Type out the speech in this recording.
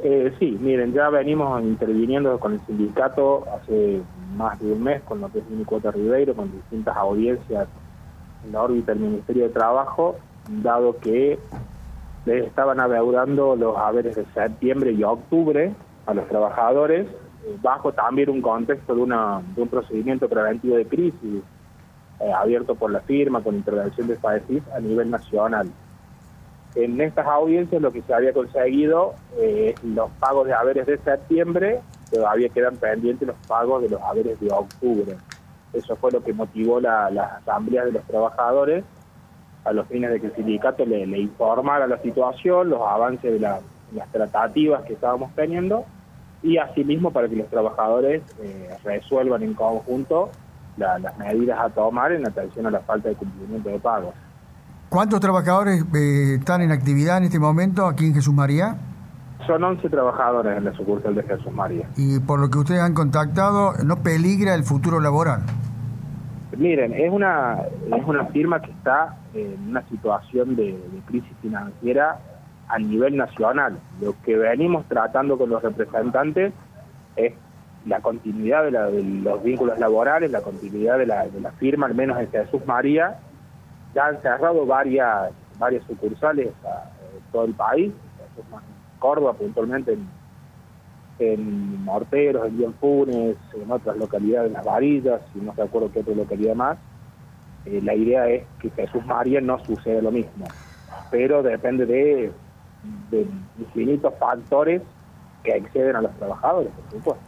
Sí, miren, ya venimos interviniendo con el sindicato hace más de un mes con lo que es Minicuota Ribeiro, con distintas audiencias en la órbita del Ministerio de Trabajo, dado que les estaban adeudando los haberes de septiembre y octubre a los trabajadores, bajo también un contexto de un procedimiento preventivo de crisis abierto por la firma con intervención de FAESIF a nivel nacional. En estas audiencias lo que se había conseguido es los pagos de haberes de septiembre, todavía quedan pendientes los pagos de los haberes de octubre. Eso fue lo que motivó las asambleas de los trabajadores a los fines de que el sindicato le informara la situación, los avances de las tratativas que estábamos teniendo y asimismo para que los trabajadores resuelvan en conjunto las medidas a tomar en atención a la falta de cumplimiento de pagos. ¿Cuántos trabajadores están en actividad en este momento aquí en Jesús María? Son 11 trabajadores en la sucursal de Jesús María. Y por lo que ustedes han contactado, ¿no peligra el futuro laboral? Miren, es una firma que está en una situación de crisis financiera a nivel nacional. Lo que venimos tratando con los representantes es la continuidad de los vínculos laborales, la continuidad de la firma, al menos en Jesús María. Ya han cerrado varias sucursales en todo el país, en Córdoba puntualmente, en Morteros, en Funes, en otras localidades, en Las Varillas, y no recuerdo qué otra localidad más. La idea es que Jesús María no suceda lo mismo, pero depende de infinitos factores que exceden a los trabajadores, por supuesto.